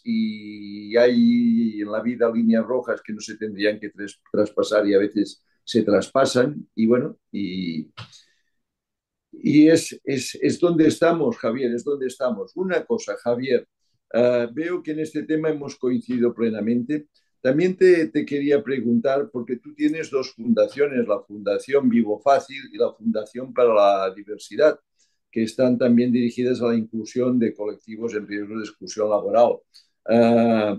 y hay en la vida líneas rojas que no se tendrían que tras, traspasar y a veces se traspasan y bueno, y, y es, es, es, donde estamos, Javier, es donde estamos. Una cosa, Javier, uh, veo que en este tema hemos coincidido plenamente. También te, te, quería preguntar, porque tú tienes dos fundaciones, la Fundación Vivo Fácil y la Fundación para la Diversidad, que están también dirigidas a la inclusión de colectivos en riesgo de exclusión laboral. Uh,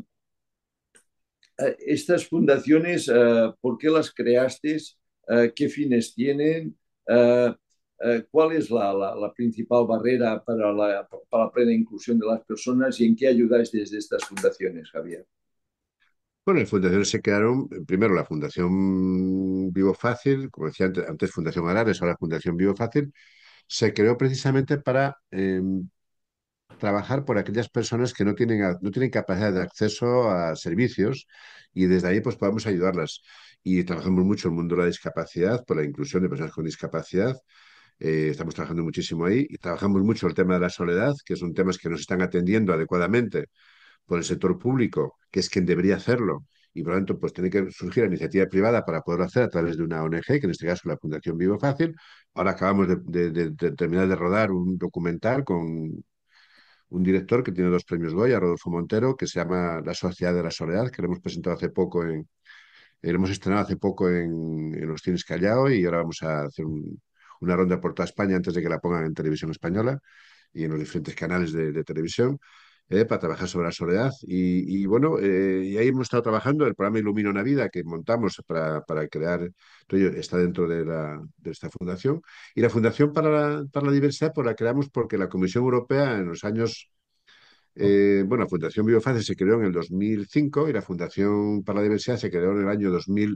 estas fundaciones, uh, ¿por qué las creaste? Uh, ¿Qué fines tienen? Uh, uh, ¿Cuál es la, la, la, principal barrera para la, para la plena inclusión de las personas y en qué ayudáis desde estas fundaciones, Javier? Bueno, en fundaciones se crearon, eh, primero la Fundación Vivo Fácil, como decía antes, antes Fundación Arares, ahora Fundación Vivo Fácil, se creó precisamente para eh, trabajar por aquellas personas que no tienen, a- no tienen capacidad de acceso a servicios y desde ahí pues podamos ayudarlas. Y trabajamos mucho en el mundo de la discapacidad, por la inclusión de personas con discapacidad. Eh, estamos trabajando muchísimo ahí y trabajamos mucho el tema de la soledad, que es un tema que nos están atendiendo adecuadamente por el sector público, que es quien debería hacerlo, y por lo tanto pues tiene que surgir la iniciativa privada para poderlo hacer a través de una O N G, que en este caso es la Fundación Vivo Fácil. Ahora acabamos de, de, de, de terminar de rodar un documental con un director que tiene dos premios Goya, Rodolfo Montero, que se llama La Sociedad de la Soledad, que lo hemos presentado hace poco en, eh, lo hemos estrenado hace poco en, en los Cines Callao, y ahora vamos a hacer un, una ronda por toda España antes de que la pongan en televisión española y en los diferentes canales de, de televisión, eh, para trabajar sobre la soledad. Y, y bueno, eh, y ahí hemos estado trabajando el programa Ilumina una Vida que montamos para, para crear, todo ello está dentro de, la, de esta fundación. Y la Fundación para la, para la Diversidad pues la creamos porque la Comisión Europea en los años eh, bueno, la Fundación Biofase se creó en el dos mil cinco y la Fundación para la Diversidad se creó en el año dos mil,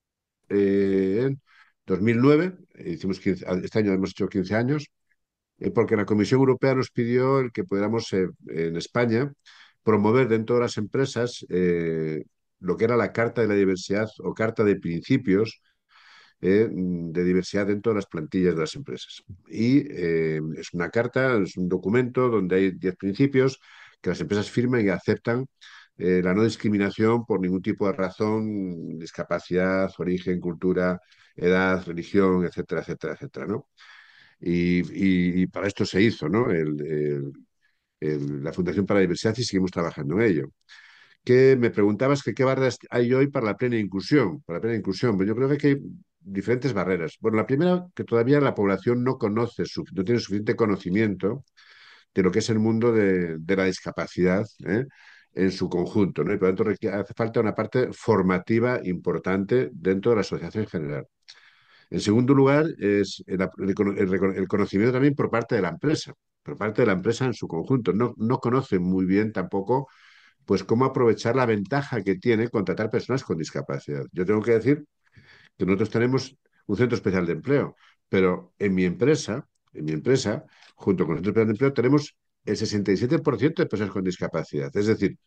eh, dos mil nueve. Hicimos quince, este año hemos hecho quince años, eh, porque la Comisión Europea nos pidió el que pudiéramos, eh, en España, promover dentro de las empresas eh, lo que era la Carta de la Diversidad o Carta de Principios eh, de diversidad dentro de las plantillas de las empresas. Y eh, es una carta, es un documento donde hay diez principios que las empresas firman y aceptan eh, la no discriminación por ningún tipo de razón, discapacidad, origen, cultura, edad, religión, etcétera, etcétera, etcétera, ¿no? Y, y, y para esto se hizo, ¿no? El, el, el, la Fundación para la Diversidad, y seguimos trabajando en ello. Que me preguntabas que qué barreras hay hoy para la plena inclusión. Para la plena inclusión, pues yo creo que hay diferentes barreras. Bueno, la primera, que todavía la población no conoce, no tiene suficiente conocimiento de lo que es el mundo de, de la discapacidad, ¿eh? En su conjunto, ¿no? Y por lo tanto hace falta una parte formativa importante dentro de la sociedad en general. En segundo lugar, es el, el, el conocimiento también por parte de la empresa, por parte de la empresa en su conjunto. No, no conocen muy bien tampoco pues cómo aprovechar la ventaja que tiene contratar personas con discapacidad. Yo tengo que decir que nosotros tenemos un centro especial de empleo, pero en mi empresa, en mi empresa, junto con el centro especial de empleo, tenemos el sesenta y siete por ciento de personas con discapacidad. Es decir,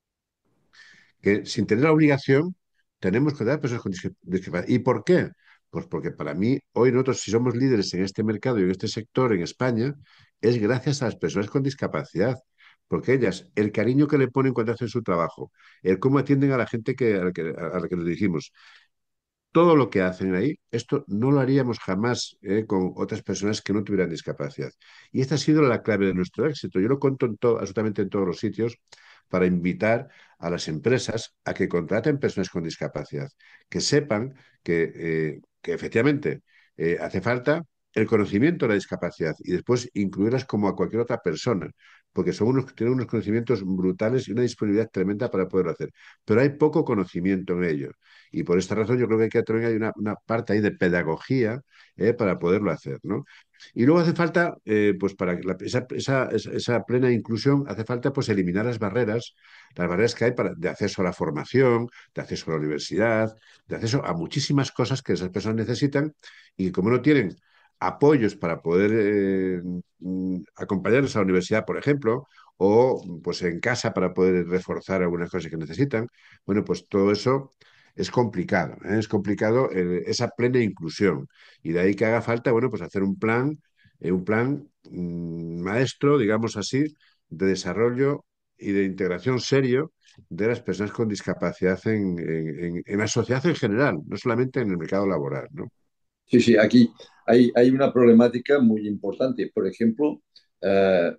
que sin tener la obligación, tenemos que dar a personas con discapacidad. ¿Y por qué? Pues porque para mí, hoy nosotros, si somos líderes en este mercado y en este sector en España, es gracias a las personas con discapacidad. Porque ellas, el cariño que le ponen cuando hacen su trabajo, el cómo atienden a la gente que, a, la que, a la que nos dirigimos, todo lo que hacen ahí, esto no lo haríamos jamás eh, con otras personas que no tuvieran discapacidad. Y esta ha sido la clave de nuestro éxito. Yo lo cuento en to- absolutamente en todos los sitios para invitar a las empresas a que contraten personas con discapacidad, que sepan que, eh, que efectivamente eh, hace falta el conocimiento de la discapacidad y después incluirlas como a cualquier otra persona, porque son unos, tienen unos conocimientos brutales y una disponibilidad tremenda para poderlo hacer. Pero hay poco conocimiento en ello. Y por esta razón yo creo que, hay que también hay una, una parte ahí de pedagogía eh, para poderlo hacer, ¿no? Y luego hace falta, eh, pues para la, esa, esa, esa, plena inclusión, hace falta pues eliminar las barreras, las barreras que hay para, de acceso a la formación, de acceso a la universidad, de acceso a muchísimas cosas que esas personas necesitan y como no tienen apoyos para poder eh, mm, acompañarles a la universidad, por ejemplo, o pues en casa para poder reforzar algunas cosas que necesitan, bueno, pues todo eso es complicado, ¿eh? Es complicado eh, esa plena inclusión. Y de ahí que haga falta, bueno, pues hacer un plan, eh, un plan mmm, maestro, digamos así, de desarrollo y de integración serio de las personas con discapacidad en, en, en la sociedad en general, no solamente en el mercado laboral, ¿no? Sí, sí, aquí hay, hay una problemática muy importante. Por ejemplo, eh,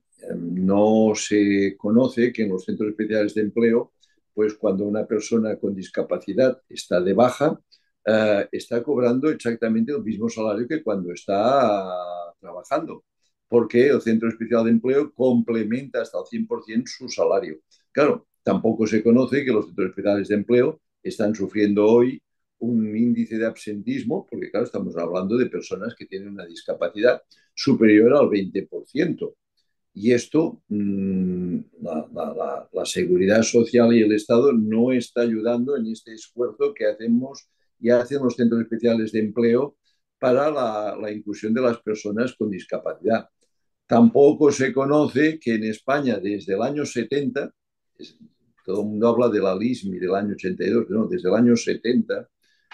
no se conoce que en los centros especiales de empleo, pues cuando una persona con discapacidad está de baja, eh, está cobrando exactamente el mismo salario que cuando está trabajando, porque el centro especial de empleo complementa hasta el cien por ciento su salario. Claro, tampoco se conoce que los centros especiales de empleo están sufriendo hoy un índice de absentismo, porque claro, estamos hablando de personas que tienen una discapacidad superior al veinte por ciento. Y esto, mmm, la, la, la, la, seguridad social y el Estado no está ayudando en este esfuerzo que hacemos y hacen los centros especiales de empleo para la, la inclusión de las personas con discapacidad. Tampoco se conoce que en España desde el año setenta, todo el mundo habla de la L I S M y del año ochenta y dos, no, desde el año setenta,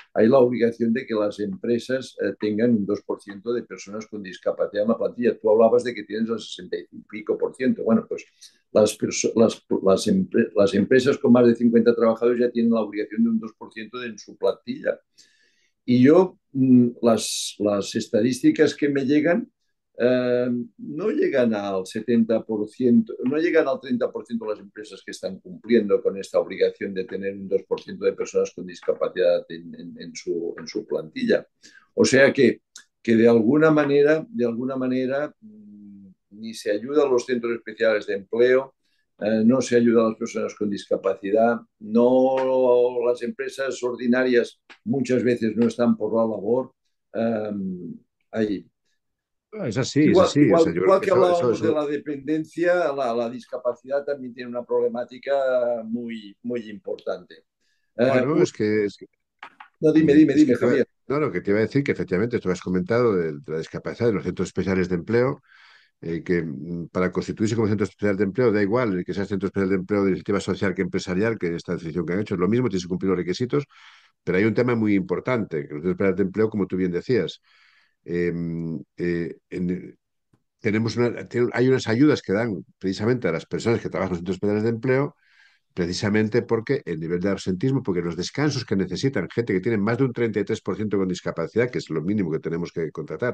hay la obligación de que las empresas eh, tengan un dos por ciento de personas con discapacidad en la plantilla. Tú hablabas de que tienes el sesenta y pico por ciento. Bueno, pues las, las, las, empre las empresas con más de cincuenta trabajadores ya tienen la obligación de un dos por ciento de en su plantilla. Y yo, mm, las, las estadísticas que me llegan eh, no llegan al setenta por ciento, no llegan al treinta por ciento de las empresas que están cumpliendo con esta obligación de tener un dos por ciento de personas con discapacidad en, en, en, su, en su plantilla. O sea que, que de alguna manera, de alguna manera, mm, ni se ayuda a los centros especiales de empleo, eh, no se ayuda a las personas con discapacidad, no las empresas ordinarias muchas veces no están por la labor. Um, ahí. Ah, es así, es Igual, así. O sea, igual, yo creo igual que que eso, eso, hablábamos de eso... la dependencia, la, la discapacidad también tiene una problemática muy, muy importante. Bueno, Uh, es que, es que, no, dime, mm, dime, es que dime, te iba- Javier. no, lo que te iba a decir que efectivamente tú has comentado de, de la discapacidad de los centros especiales de empleo, eh, que mm, para constituirse como centro especial de empleo da igual el que sea centro especial de empleo de iniciativa social que empresarial, que esta decisión que han hecho es lo mismo, tienes que cumplir los requisitos, pero hay un tema muy importante, que los centros especiales de empleo, como tú bien decías, eh, eh, en- tenemos una, tiene- hay unas ayudas que dan precisamente a las personas que trabajan en los centros especiales de empleo, precisamente porque el nivel de absentismo, porque los descansos que necesitan gente que tiene más de un treinta y tres por ciento con discapacidad, que es lo mínimo que tenemos que contratar,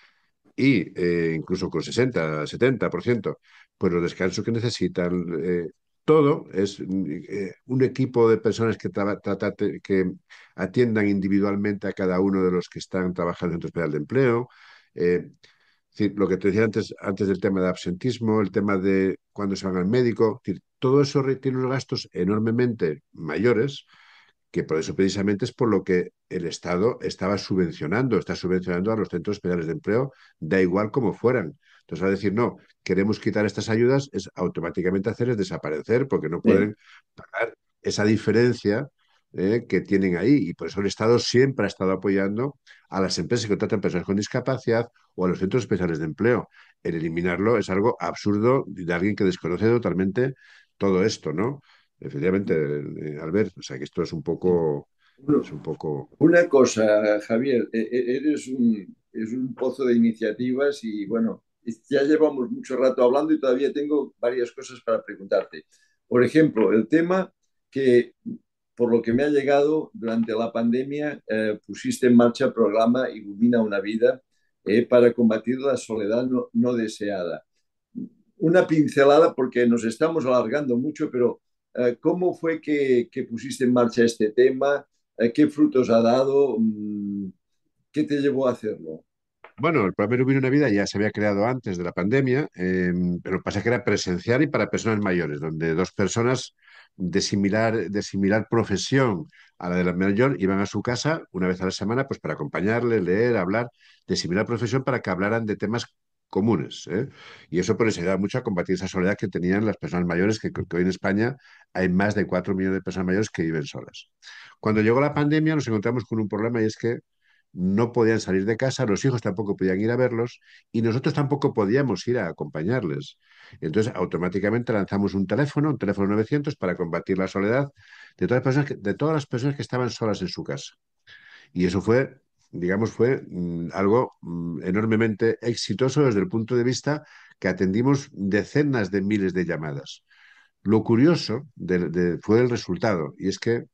y eh, incluso con sesenta, setenta por ciento, pues los descansos que necesitan, eh, todo es eh, un equipo de personas que, traba- trata- que atiendan individualmente a cada uno de los que están trabajando en el especial de empleo. eh, es decir, lo que te decía antes, antes del tema de absentismo, el tema de cuando se van al médico, es decir, todo eso re- tiene unos gastos enormemente mayores, que por eso precisamente es por lo que el Estado estaba subvencionando, está subvencionando a los centros especiales de empleo, da igual como fueran. Entonces, a decir, no, queremos quitar estas ayudas, es automáticamente hacerles desaparecer porque no Sí. pueden pagar esa diferencia eh, que tienen ahí. Y por eso el Estado siempre ha estado apoyando a las empresas que contratan personas con discapacidad o a los centros especiales de empleo. El eliminarlo es algo absurdo de alguien que desconoce totalmente todo esto, ¿no? Efectivamente, eh, Albert, o sea que esto es un poco, es un poco, Una cosa, Javier, e- e- eres un, es un pozo de iniciativas y bueno, ya llevamos mucho rato hablando y todavía tengo varias cosas para preguntarte. Por ejemplo, el tema que, por lo que me ha llegado durante la pandemia, eh, pusiste en marcha el programa Ilumina una vida eh, para combatir la soledad no, no deseada. Una pincelada porque nos estamos alargando mucho, pero eh, ¿cómo fue que, que pusiste en marcha este tema? Eh, ¿Qué frutos ha dado? Mm, ¿Qué te llevó a hacerlo? bueno, el programa Ilumina una vida ya se había creado antes de la pandemia, eh, pero pasa que era presencial y para personas mayores, donde dos personas de similar, de similar profesión a la de la mayor iban a su casa una vez a la semana, pues para acompañarle, leer, hablar, de similar profesión para que hablaran de temas comunes, ¿eh? Y eso pues les ayuda mucho a combatir esa soledad que tenían las personas mayores, que, que hoy en España hay más de cuatro millones de personas mayores que viven solas. Cuando llegó la pandemia nos encontramos con un problema y es que no podían salir de casa, los hijos tampoco podían ir a verlos y nosotros tampoco podíamos ir a acompañarles. Entonces, automáticamente lanzamos un teléfono, un teléfono novecientos para combatir la soledad de todas las personas que, de todas las personas que estaban solas en su casa. Y eso fue, digamos, fue mm, algo mm, enormemente exitoso desde el punto de vista que atendimos decenas de miles de llamadas. Lo curioso de- de- fue el resultado, y es que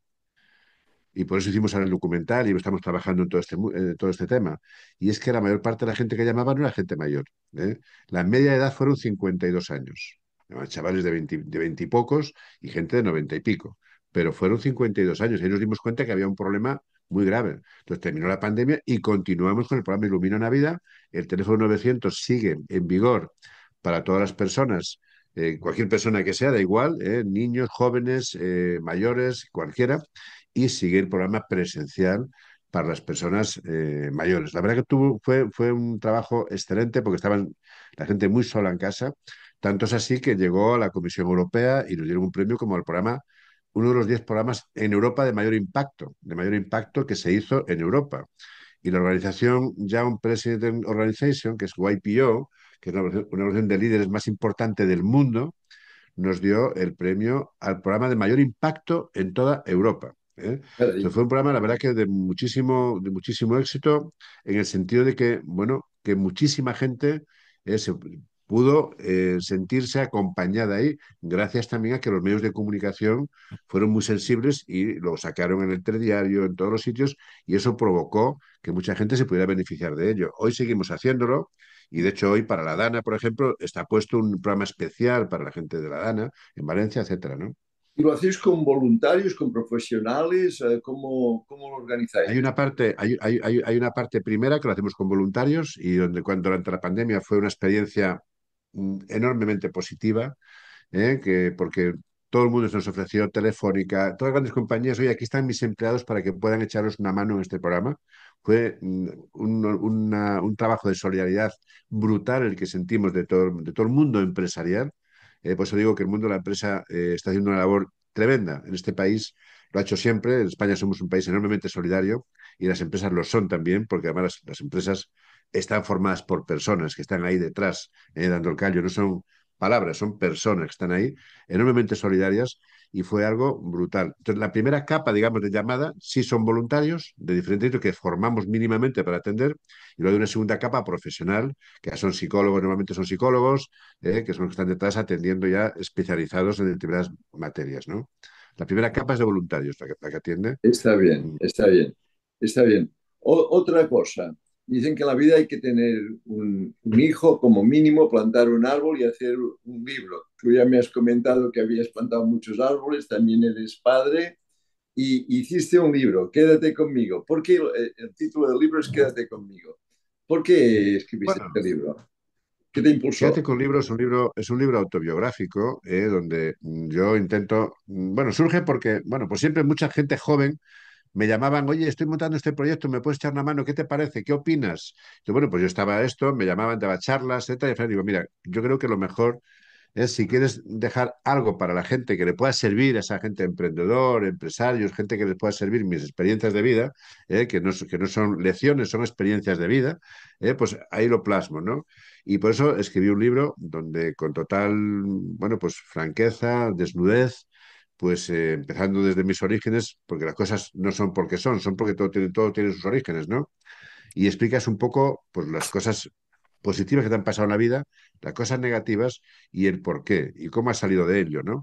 y por eso hicimos ahora el documental y estamos trabajando en todo este, mu- eh, todo este tema. Y es que la mayor parte de la gente que llamaba no era gente mayor, ¿eh? La media de edad fueron cincuenta y dos años. ¿No? Chavales de veinte, de veinte y pocos y gente de noventa y pico. Pero fueron cincuenta y dos años. Y ahí nos dimos cuenta que había un problema muy grave. Entonces terminó la pandemia y continuamos con el programa Ilumina Navidad. El teléfono novecientos sigue en vigor para todas las personas, eh, cualquier persona que sea, da igual, ¿eh? Niños, jóvenes, eh, mayores, cualquiera, y sigue el programa presencial para las personas eh, mayores. La verdad que tuvo, fue, fue un trabajo excelente porque estaban la gente muy sola en casa. Tanto es así que llegó a la Comisión Europea y nos dieron un premio como el programa, uno de los diez programas en Europa de mayor impacto, de mayor impacto que se hizo en Europa. Y la organización Young President Organization, que es Y P O, que es una organización una organización de líderes más importante del mundo, nos dio el premio al programa de mayor impacto en toda Europa. ¿eh? Entonces Caray. fue un programa, la verdad, que de muchísimo, de muchísimo éxito, en el sentido de que, bueno, que muchísima gente eh, se pudo eh, sentirse acompañada ahí, gracias también a que los medios de comunicación fueron muy sensibles y lo sacaron en el telediario, en todos los sitios, y eso provocó que mucha gente se pudiera beneficiar de ello. Hoy seguimos haciéndolo. Y de hecho hoy para la Dana, por ejemplo, está puesto un programa especial para la gente de la Dana, en Valencia, etcétera, ¿no? ¿Y lo hacéis con voluntarios, con profesionales? Eh, ¿Cómo, cómo lo Hay organizáis? una parte, hay, hay, hay, hay una parte primera que lo hacemos con voluntarios y donde cuando durante la pandemia fue una experiencia mm, enormemente positiva, ¿eh? Que, porque todo el mundo se nos ofreció, Telefónica, todas las grandes compañías, oye, aquí están mis empleados para que puedan echaros una mano en este programa. Fue mm, un, una- un trabajo de solidaridad brutal el que sentimos de todo, de todo el mundo empresarial. Eh, por eso digo que el mundo de la empresa eh, está haciendo una labor tremenda en este país. Lo ha hecho siempre. En España somos un país enormemente solidario y las empresas lo son también, porque además las, las empresas están formadas por personas que están ahí detrás, eh, dando el callo. No son palabras, son personas que están ahí enormemente solidarias y fue algo brutal. Entonces, la primera capa, digamos, de llamada, sí son voluntarios de diferentes tipos que formamos mínimamente para atender, y luego hay una segunda capa profesional, que son psicólogos, normalmente son psicólogos, eh, que son los que están detrás atendiendo ya especializados en determinadas materias, ¿no? La primera capa es de voluntarios, la que, la que atiende. Está bien, Mm. está bien, está bien. O- otra cosa, dicen que en la vida hay que tener un, un hijo como mínimo, plantar un árbol y hacer un libro. Tú ya me has comentado que habías plantado muchos árboles, también eres padre y hiciste un libro, Quédate conmigo. ¿Por qué el, el título del libro es Quédate conmigo? ¿Por qué escribiste Bueno, este libro? ¿Qué te impulsó? Quédate con libro es un libro, es un libro autobiográfico, eh, donde mm, yo intento, mm, bueno, surge porque, bueno, pues siempre mucha gente joven me llamaban, oye, estoy montando este proyecto, ¿me puedes echar una mano? ¿Qué te parece? ¿Qué opinas? Y bueno, pues yo estaba a esto, me llamaban, daba charlas, etcétera, y al final digo, mira, yo creo que lo mejor es si quieres dejar algo para la gente que le pueda servir a esa gente emprendedor, empresarios, gente que les pueda servir mis experiencias de vida, eh, que no, que no son lecciones, son experiencias de vida, eh, pues ahí lo plasmo, ¿no? Y por eso escribí un libro donde con total, bueno, pues franqueza, desnudez, pues eh, empezando desde mis orígenes, porque las cosas no son porque son, son porque todo tiene, todo tiene sus orígenes, ¿no? Y explicas un poco pues, las cosas positivas que te han pasado en la vida, las cosas negativas y el por qué y cómo has salido de ello, ¿no?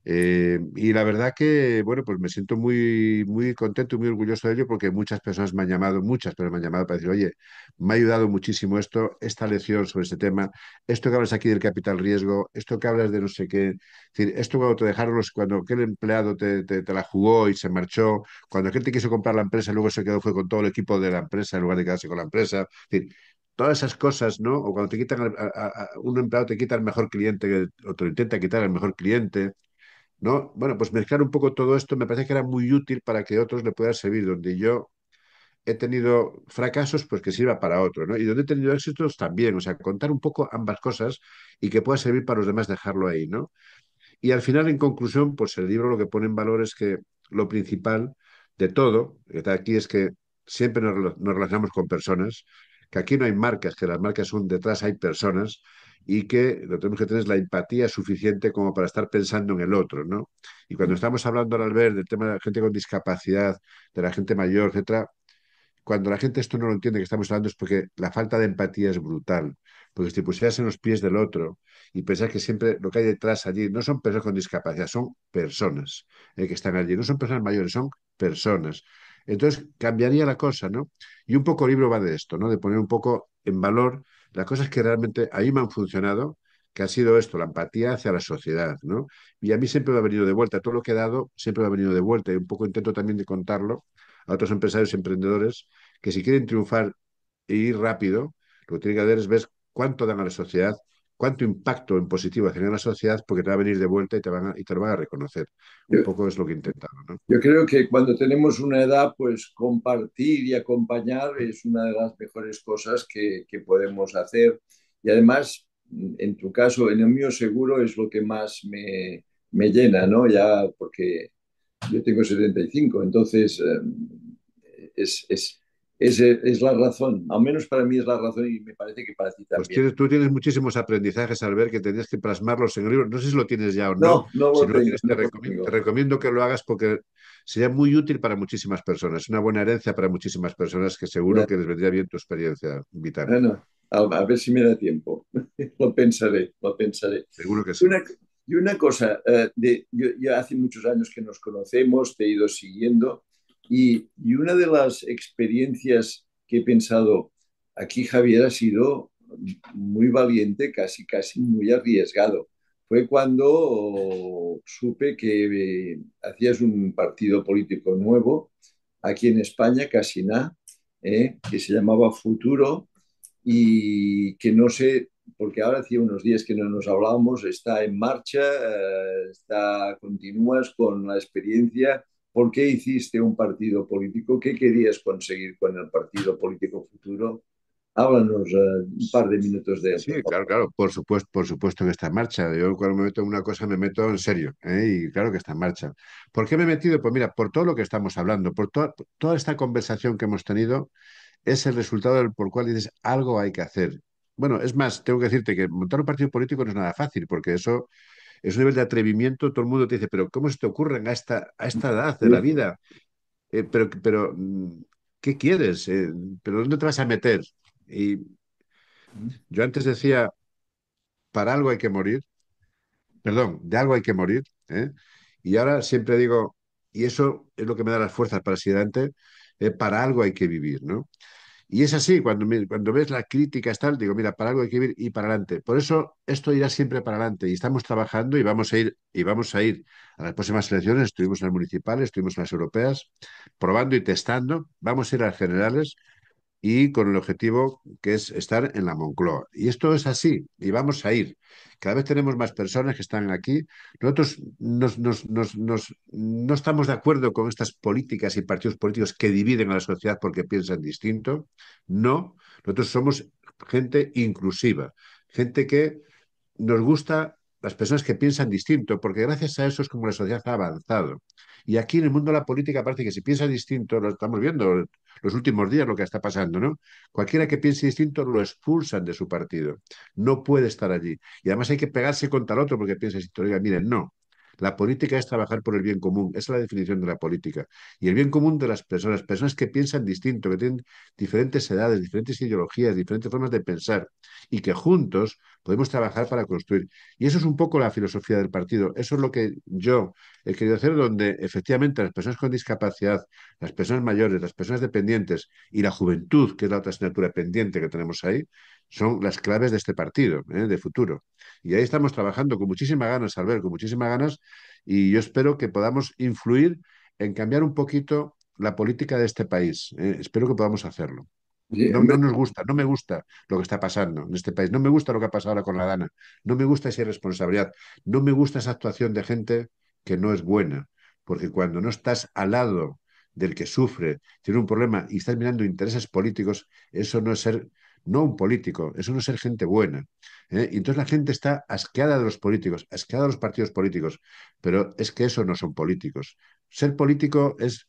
Eh, y la verdad que, bueno, pues me siento muy, muy contento y muy orgulloso de ello porque muchas personas me han llamado, muchas personas me han llamado para decir, oye, me ha ayudado muchísimo esto, esta lección sobre este tema, esto que hablas aquí del capital riesgo, esto que hablas de no sé qué, es decir, esto cuando te dejaron los, cuando aquel empleado te, te, te la jugó y se marchó, cuando aquel te quiso comprar la empresa, luego se quedó, fue con todo el equipo de la empresa en lugar de quedarse con la empresa, es decir, todas esas cosas, ¿no? O cuando te quitan, a, a, a un empleado te quita el mejor cliente, o te lo intenta quitar el mejor cliente, ¿no? Bueno, pues mezclar un poco todo esto me parece que era muy útil para que otros le puedan servir. Donde yo he tenido fracasos, pues que sirva para otro, ¿no? Y donde he tenido éxitos también, o sea, contar un poco ambas cosas y que pueda servir para los demás dejarlo ahí, ¿no? Y al final, en conclusión, pues el libro lo que pone en valor es que lo principal de todo, que está aquí, es que siempre nos, rela- nos relacionamos con personas, que aquí no hay marcas, que las marcas son detrás, hay personas, y que lo que tenemos que tener es la empatía suficiente como para estar pensando en el otro, ¿no? Y cuando estamos hablando al ver del tema de la gente con discapacidad, de la gente mayor, etcétera, cuando la gente esto no lo entiende que estamos hablando es porque la falta de empatía es brutal. Porque si te pusieras en los pies del otro y pensás que siempre lo que hay detrás allí no son personas con discapacidad, son personas eh, que están allí, no son personas mayores, son personas. Entonces cambiaría la cosa, ¿no? Y un poco el libro va de esto, ¿no? De poner un poco en valor las cosas que realmente a mí me han funcionado, que ha sido esto, la empatía hacia la sociedad, ¿no? Y a mí siempre me ha venido de vuelta, todo lo que he dado siempre me ha venido de vuelta y un poco intento también de contarlo a otros empresarios y emprendedores que si quieren triunfar e ir rápido, lo que tienen que hacer es ver cuánto dan a la sociedad, cuánto impacto en positivo hacen en la sociedad, porque te va a venir de vuelta y te, van a, y te lo van a reconocer. Un Yo, poco es lo que he intentado, ¿no? yo creo que cuando tenemos una edad, pues compartir y acompañar es una de las mejores cosas que, que podemos hacer. Y además, en tu caso, en el mío seguro es lo que más me, me llena, ¿no? Ya porque yo tengo setenta y cinco, entonces eh, es, es, es, es la razón, al menos para mí es la razón y me parece que para ti Pues también. tienes, tú tienes muchísimos aprendizajes al ver que tenías que plasmarlos en el libro. No sé si lo tienes ya o no. No, no Si lo no lo tengo, tienes, te no lo recomiendo, te tengo. recomiendo que lo hagas porque sería muy útil para muchísimas personas. Es una buena herencia para muchísimas personas que seguro Ya, que les vendría bien tu experiencia vital. bueno, a, a ver si me da tiempo. Lo pensaré, lo pensaré. Seguro que Y sí. una, y una cosa, eh, de, yo, yo hace muchos años que nos conocemos, te he ido siguiendo, y, y una de las experiencias que he pensado, aquí Javier ha sido muy valiente, casi, casi muy arriesgado. Fue cuando supe que eh, hacías un partido político nuevo aquí en España, casi nada, eh, que se llamaba Futuro y que no sé, porque ahora hacía unos días que no nos hablábamos, está en marcha, eh, está, continúas con la experiencia. ¿Por qué hiciste un partido político? ¿Qué querías conseguir con el partido político Futuro? Háblanos uh, un par de minutos de él, por Sí, claro, favor. claro, por supuesto, por supuesto que está en marcha. Yo cuando me meto en una cosa me meto en serio, ¿eh? Y claro que está en marcha. ¿Por qué me he metido? Pues mira, por todo lo que estamos hablando, por to- por toda esta conversación que hemos tenido, es el resultado del por cual dices algo hay que hacer. Bueno, es más, tengo que decirte que montar un partido político no es nada fácil, porque eso es un nivel de atrevimiento. Todo el mundo te dice, pero ¿cómo se te ocurren a esta, a esta edad de la Sí. vida? Eh, pero, pero, mm, ¿qué quieres? Eh, ¿pero dónde te vas a meter? Y yo antes decía, para algo hay que morir, perdón, de algo hay que morir, ¿eh? Y ahora siempre digo, y eso es lo que me da las fuerzas para seguir adelante, eh, para algo hay que vivir, ¿no? Y es así, cuando, me- cuando ves la crítica tal, digo, mira, para algo hay que ir y para adelante. Por eso esto irá siempre para adelante y estamos trabajando y vamos a ir, y vamos a ir a las próximas elecciones, estuvimos en las municipales, estuvimos en las europeas, probando y testando, vamos a ir a las generales y con el objetivo que es estar en la Moncloa. Y esto es así, y vamos a ir. Cada vez tenemos más personas que están aquí. Nosotros nos, nos- nos- nos- no estamos de acuerdo con estas políticas y partidos políticos que dividen a la sociedad porque piensan distinto. No, nosotros somos gente inclusiva, gente que nos gusta las personas que piensan distinto, porque gracias a eso es como la sociedad ha avanzado. Y aquí en el mundo de la política parece que si piensa distinto, lo estamos viendo los últimos días lo que está pasando, ¿no? Cualquiera que piense distinto lo expulsan de su partido. No puede estar allí. Y además hay que pegarse contra el otro porque piensa distinto. Oiga, miren, no. La política es trabajar por el bien común. Esa es la definición de la política. Y el bien común de las personas, personas que piensan distinto, que tienen diferentes edades, diferentes ideologías, diferentes formas de pensar y que juntos podemos trabajar para construir. Y eso es un poco la filosofía del partido. Eso es lo que yo he querido hacer, donde efectivamente las personas con discapacidad, las personas mayores, las personas dependientes y la juventud, que es la otra asignatura pendiente que tenemos ahí, son las claves de este partido, ¿eh? De futuro. Y ahí estamos trabajando con muchísimas ganas, Albert, con muchísimas ganas, y yo espero que podamos influir en cambiar un poquito la política de este país. ¿Eh? Espero que podamos hacerlo. Sí, No, no nos gusta, no me gusta lo que está pasando en este país. No me gusta lo que ha pasado ahora con la Dana. No me gusta esa irresponsabilidad. No me gusta esa actuación de gente que no es buena. Porque cuando no estás al lado del que sufre, tiene un problema y estás mirando intereses políticos, eso no es ser, no un político, eso no es ser gente buena. ¿Eh? Y entonces la gente está asqueada de los políticos, asqueada de los partidos políticos. Pero es que eso no son políticos. Ser político es,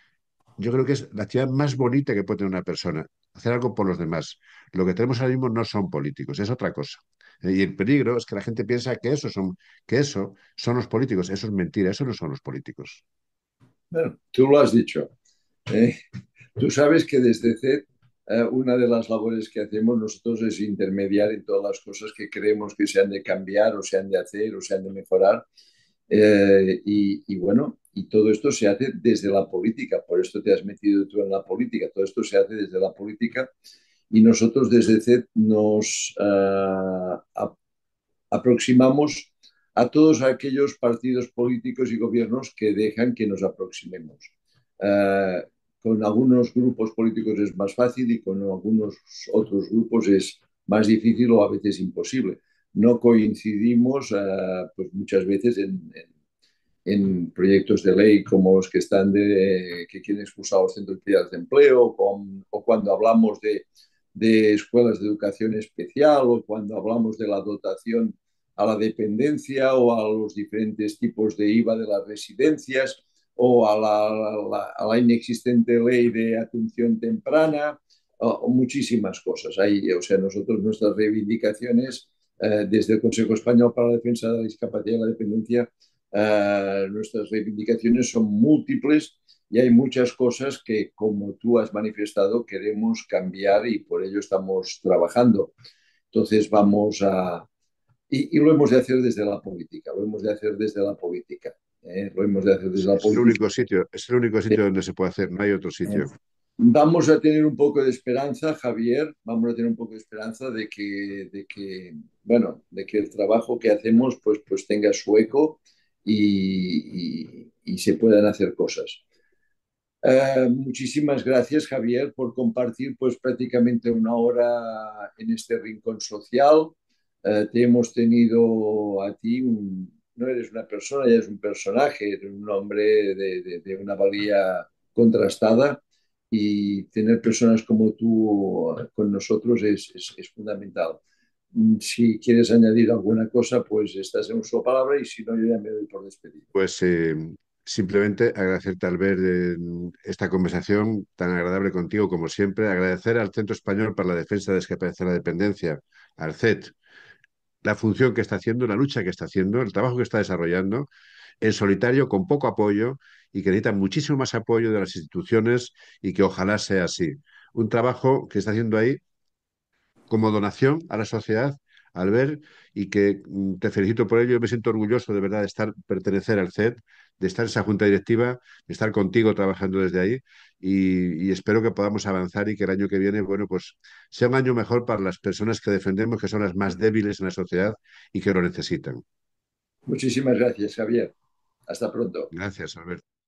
yo creo que es la actividad más bonita que puede tener una persona, hacer algo por los demás. Lo que tenemos ahora mismo no son políticos, es otra cosa. Eh, Y el peligro es que la gente piensa que eso son, que eso son los políticos. Eso es mentira, eso no son los políticos. bueno, tú lo has dicho. ¿eh? Tú sabes que desde C E D eh, una de las labores que hacemos nosotros es intermediar en todas las cosas que creemos que se han de cambiar o se han de hacer o se han de mejorar. Eh, y, y, bueno, y todo esto se hace desde la política, por esto te has metido tú en la política, todo esto se hace desde la política y nosotros desde C E D nos uh, a, aproximamos a todos aquellos partidos políticos y gobiernos que dejan que nos aproximemos. Uh, con algunos grupos políticos es más fácil y con algunos otros grupos es más difícil o a veces imposible. No coincidimos uh, pues muchas veces en, en, en, proyectos de ley como los que están de, que quieren expulsar a los centros especiales de empleo con, o cuando hablamos de, de escuelas de educación especial o cuando hablamos de la dotación a la dependencia o a los diferentes tipos de I V A de las residencias o a la, a la, a la inexistente ley de atención temprana, o, o muchísimas cosas. Hay, o sea, nosotros nuestras reivindicaciones eh, desde el Consejo Español para la Defensa de la Discapacidad y la Dependencia, eh, nuestras reivindicaciones son múltiples y hay muchas cosas que, como tú has manifestado, queremos cambiar y por ello estamos trabajando. Entonces vamos a... Y, y lo hemos de hacer desde la política, lo hemos de hacer desde la política, ¿eh? Lo hemos de hacer desde Es, la es el política. único sitio, es el único sitio donde se puede hacer, no hay otro ¿Eh? sitio. Vamos a tener un poco de esperanza, Javier, vamos a tener un poco de esperanza de que, de que bueno, de que el trabajo que hacemos pues, pues tenga su eco y, y, y se puedan hacer cosas. Uh, muchísimas gracias, Javier, por compartir pues prácticamente una hora en este rincón social. Uh, te hemos tenido a ti, un, no eres una persona, ya eres un personaje, eres un hombre de, de, de una valía contrastada y tener personas como tú con nosotros es, es, es fundamental. Si quieres añadir alguna cosa, pues estás en su palabra y si no, yo ya me doy por despedido. Pues eh, simplemente agradecerte al ver eh, esta conversación tan agradable contigo como siempre, agradecer al Centro Español para la Defensa de la Discapacidad y la Dependencia, al C E D, la función que está haciendo, la lucha que está haciendo, el trabajo que está desarrollando, en solitario, con poco apoyo y que necesita muchísimo más apoyo de las instituciones y que ojalá sea así. Un trabajo que está haciendo ahí como donación a la sociedad al ver y que mm, te felicito por ello. Yo me siento orgulloso de verdad de estar, pertenecer al C E D, de estar en esa junta directiva, de estar contigo trabajando desde ahí y, y espero que podamos avanzar y que el año que viene, bueno, pues sea un año mejor para las personas que defendemos, que son las más débiles en la sociedad y que lo necesitan. Muchísimas gracias, Javier. Hasta pronto. Gracias, Alberto.